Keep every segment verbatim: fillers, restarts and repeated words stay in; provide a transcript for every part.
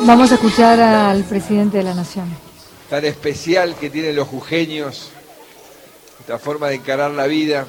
Vamos a escuchar al presidente de la Nación. Tan especial que tienen los jujeños, esta forma de encarar la vida.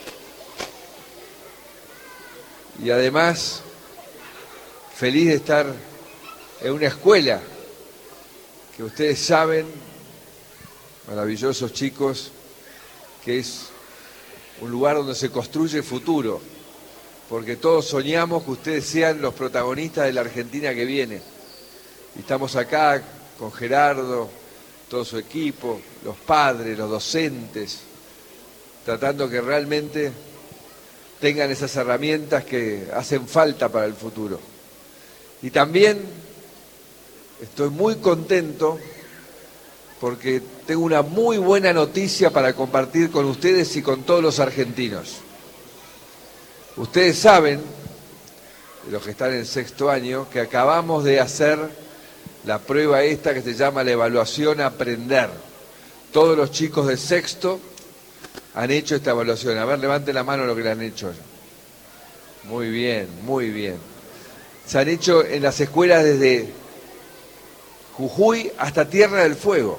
Y además, feliz de estar en una escuela que ustedes saben, maravillosos chicos, que es un lugar donde se construye el futuro, porque todos soñamos que ustedes sean los protagonistas de la Argentina que viene. Y estamos acá con Gerardo, todo su equipo, los padres, los docentes, tratando que realmente tengan esas herramientas que hacen falta para el futuro. Y también estoy muy contento porque tengo una muy buena noticia para compartir con ustedes y con todos los argentinos. Ustedes saben, los que están en sexto año, que acabamos de hacer la prueba esta que se llama la evaluación Aprender. Todos los chicos de sexto han hecho esta evaluación. A ver, levanten la mano lo que la han hecho. Muy bien, muy bien. Se han hecho en las escuelas desde Jujuy hasta Tierra del Fuego.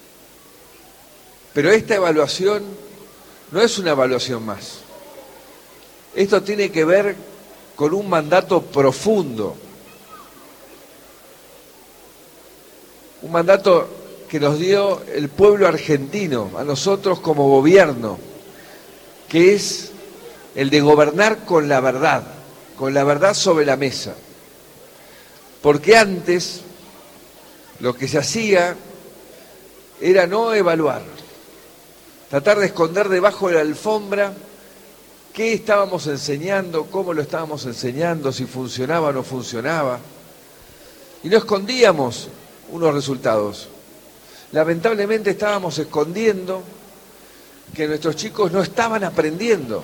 Pero esta evaluación no es una evaluación más. Esto tiene que ver con un mandato profundo. Un mandato que nos dio el pueblo argentino, a nosotros como gobierno, que es el de gobernar con la verdad, con la verdad sobre la mesa. Porque antes lo que se hacía era no evaluar, tratar de esconder debajo de la alfombra qué estábamos enseñando, cómo lo estábamos enseñando, si funcionaba o no funcionaba. Y no escondíamos unos resultados. Lamentablemente estábamos escondiendo que nuestros chicos no estaban aprendiendo.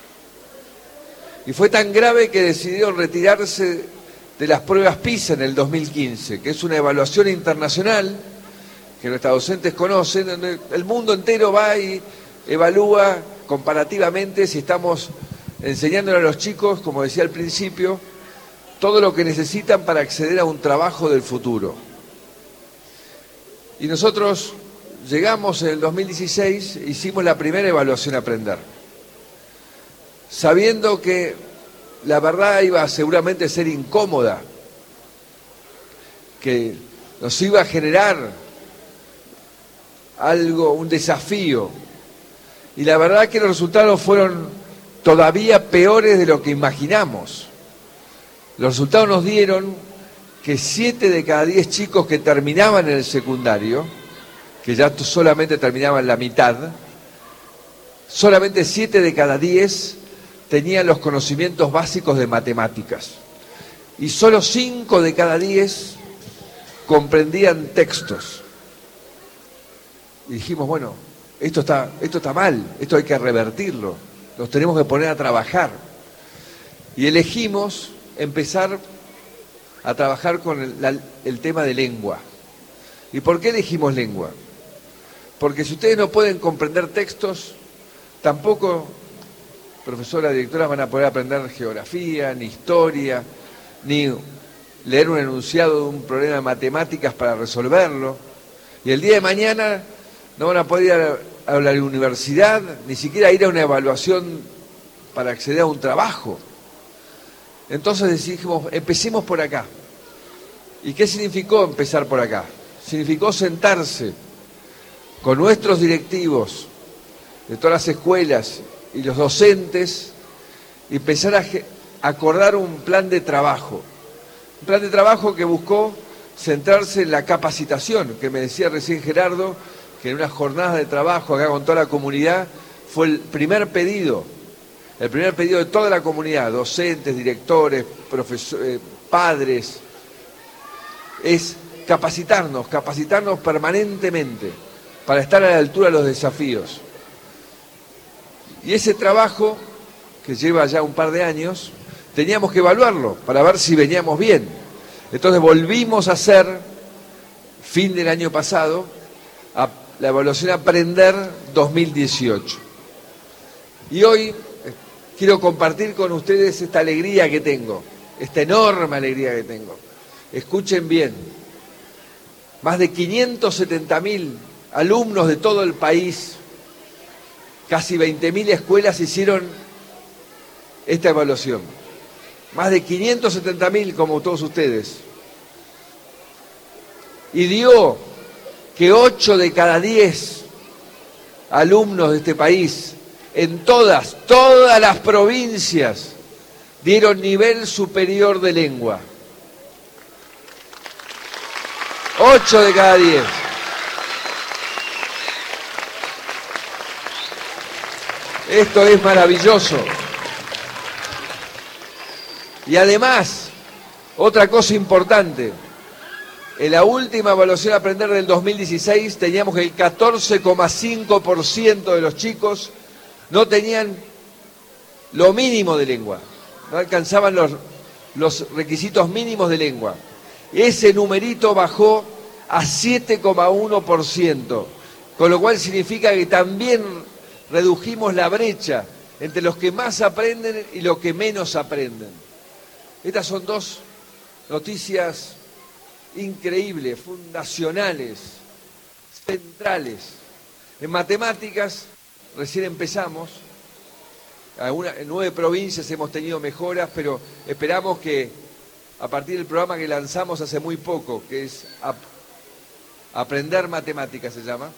Y fue tan grave que decidieron retirarse de las pruebas PISA en el dos mil quince, que es una evaluación internacional que nuestros docentes conocen, donde el mundo entero va y evalúa comparativamente si estamos enseñándole a los chicos, como decía al principio, todo lo que necesitan para acceder a un trabajo del futuro. Y nosotros llegamos en el dos mil dieciséis, hicimos la primera evaluación Aprender, sabiendo que la verdad iba seguramente a ser incómoda, que nos iba a generar algo, un desafío. Y la verdad que los resultados fueron todavía peores de lo que imaginamos. Los resultados nos dieron que siete de cada diez chicos que terminaban en el secundario, que ya solamente terminaban la mitad, solamente siete de cada diez tenían los conocimientos básicos de matemáticas. Y solo cinco de cada diez comprendían textos. Y dijimos, bueno, esto está, esto está mal, esto hay que revertirlo, los tenemos que poner a trabajar. Y elegimos empezar a trabajar con el, la, el tema de lengua. ¿Y por qué elegimos lengua? Porque si ustedes no pueden comprender textos, tampoco, profesora, directora, van a poder aprender geografía, ni historia, ni leer un enunciado de un problema de matemáticas para resolverlo. Y el día de mañana no van a poder ir a, a la universidad, ni siquiera ir a una evaluación para acceder a un trabajo. Entonces decidimos, empecemos por acá. ¿Y qué significó empezar por acá? Significó sentarse con nuestros directivos de todas las escuelas y los docentes y empezar a acordar un plan de trabajo. Un plan de trabajo que buscó centrarse en la capacitación, que me decía recién Gerardo, que en unas jornadas de trabajo acá con toda la comunidad fue el primer pedido. El primer pedido de toda la comunidad, docentes, directores, profesores, padres, es capacitarnos, capacitarnos permanentemente para estar a la altura de los desafíos. Y ese trabajo, que lleva ya un par de años, teníamos que evaluarlo para ver si veníamos bien. Entonces volvimos a hacer, fin del año pasado, a la evaluación Aprender dos mil dieciocho. Y hoy quiero compartir con ustedes esta alegría que tengo, esta enorme alegría que tengo. Escuchen bien, más de quinientos setenta mil alumnos de todo el país, casi veinte mil escuelas hicieron esta evaluación. Más de quinientos setenta mil, como todos ustedes. Y dio que ocho de cada diez alumnos de este país, en todas, todas las provincias, dieron nivel superior de lengua. ocho de cada diez. Esto es maravilloso. Y además, otra cosa importante, en la última evaluación Aprender del dos mil dieciséis teníamos que el catorce coma cinco por ciento de los chicos no tenían lo mínimo de lengua, no alcanzaban los, los requisitos mínimos de lengua. Ese numerito bajó a siete coma uno por ciento, con lo cual significa que también redujimos la brecha entre los que más aprenden y los que menos aprenden. Estas son dos noticias increíbles, fundacionales, centrales. En matemáticas, recién empezamos, alguna, en nueve provincias hemos tenido mejoras, pero esperamos que a partir del programa que lanzamos hace muy poco, que es ap Aprender Matemáticas se llama,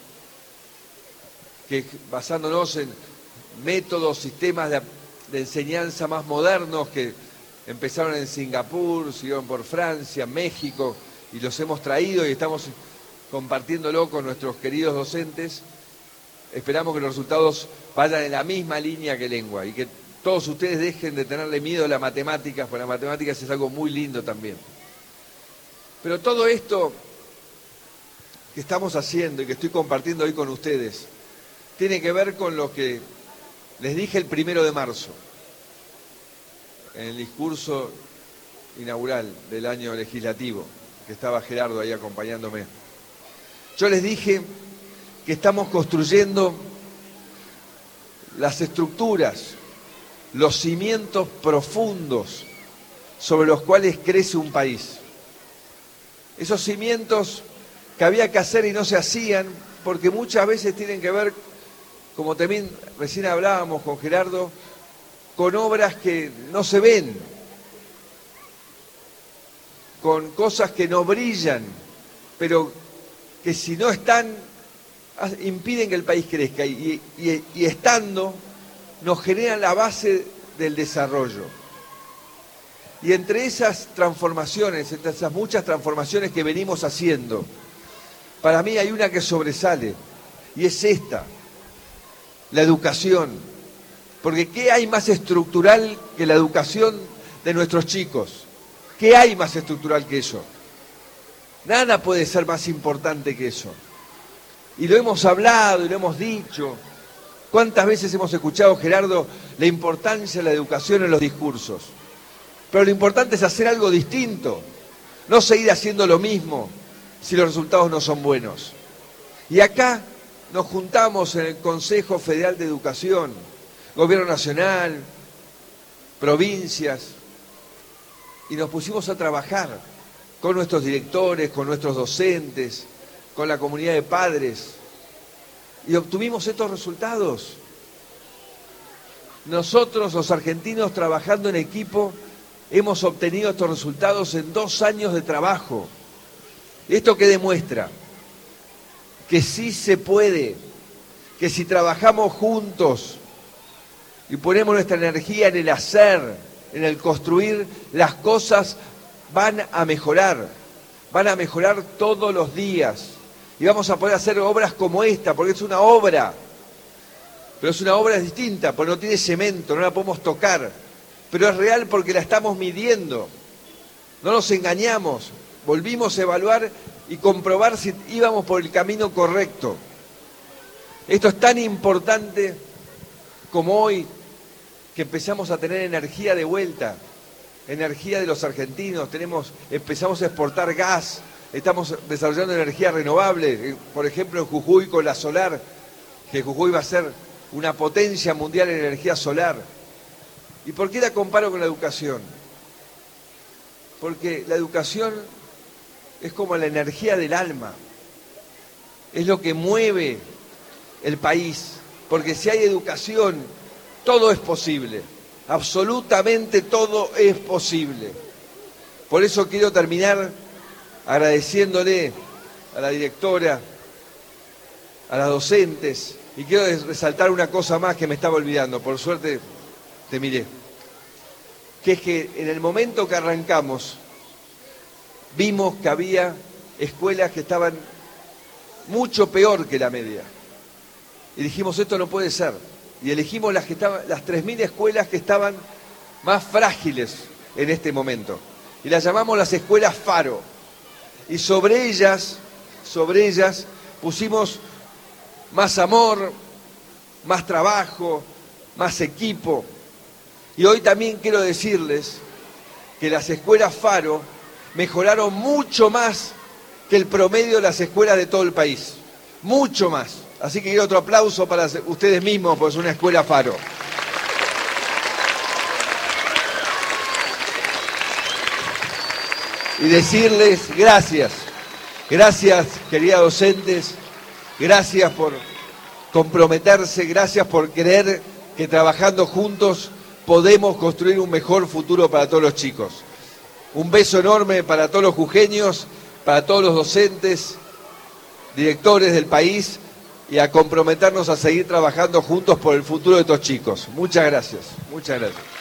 que basándonos en métodos, sistemas de, de enseñanza más modernos que empezaron en Singapur, siguieron por Francia, México, y los hemos traído y estamos compartiéndolo con nuestros queridos docentes. Esperamos que los resultados vayan en la misma línea que lengua y que todos ustedes dejen de tenerle miedo a las matemáticas, porque las matemáticas es algo muy lindo también. Pero todo esto que estamos haciendo y que estoy compartiendo hoy con ustedes tiene que ver con lo que les dije el primero de marzo, en el discurso inaugural del año legislativo, que estaba Gerardo ahí acompañándome. Yo les dije que estamos construyendo las estructuras, los cimientos profundos sobre los cuales crece un país. Esos cimientos que había que hacer y no se hacían, porque muchas veces tienen que ver, como también recién hablábamos con Gerardo, con obras que no se ven, con cosas que no brillan, pero que si no están, impiden que el país crezca, y, y, y estando, nos generan la base del desarrollo. Y entre esas transformaciones, entre esas muchas transformaciones que venimos haciendo, para mí hay una que sobresale, y es esta, la educación. Porque ¿qué hay más estructural que la educación de nuestros chicos? ¿Qué hay más estructural que eso? Nada puede ser más importante que eso. Y lo hemos hablado y lo hemos dicho. ¿Cuántas veces hemos escuchado, Gerardo, la importancia de la educación en los discursos? Pero lo importante es hacer algo distinto, no seguir haciendo lo mismo si los resultados no son buenos. Y acá nos juntamos en el Consejo Federal de Educación, Gobierno Nacional, provincias, y nos pusimos a trabajar con nuestros directores, con nuestros docentes, con la comunidad de padres, y obtuvimos estos resultados. Nosotros, los argentinos, trabajando en equipo, hemos obtenido estos resultados en dos años de trabajo. ¿Esto qué demuestra? Que sí se puede, que si trabajamos juntos y ponemos nuestra energía en el hacer, en el construir, las cosas van a mejorar, van a mejorar todos los días. Y vamos a poder hacer obras como esta, porque es una obra, pero es una obra distinta, porque no tiene cemento, no la podemos tocar, pero es real porque la estamos midiendo. No nos engañamos, volvimos a evaluar y comprobar si íbamos por el camino correcto. Esto es tan importante como hoy, que empezamos a tener energía de vuelta, energía de los argentinos, tenemos, empezamos a exportar gas, estamos desarrollando energía renovable, por ejemplo en Jujuy con la solar, que Jujuy va a ser una potencia mundial en energía solar. ¿Y por qué la comparo con la educación? Porque la educación es como la energía del alma, es lo que mueve el país, porque si hay educación, todo es posible, absolutamente todo es posible. Por eso quiero terminar agradeciéndole a la directora, a las docentes, y quiero resaltar una cosa más que me estaba olvidando, por suerte te miré, que es que en el momento que arrancamos, vimos que había escuelas que estaban mucho peor que la media. Y dijimos, esto no puede ser. Y elegimos las, que estaban, las tres mil escuelas que estaban más frágiles en este momento. Y las llamamos las escuelas Faro. Y sobre ellas, sobre ellas pusimos más amor, más trabajo, más equipo. Y hoy también quiero decirles que las escuelas Faro mejoraron mucho más que el promedio de las escuelas de todo el país. Mucho más. Así que quiero otro aplauso para ustedes mismos, porque es una escuela Faro. Y decirles gracias. Gracias, queridas docentes. Gracias por comprometerse. Gracias por creer que trabajando juntos podemos construir un mejor futuro para todos los chicos. Un beso enorme para todos los jujeños, para todos los docentes, directores del país, y a comprometernos a seguir trabajando juntos por el futuro de estos chicos. Muchas gracias, muchas gracias.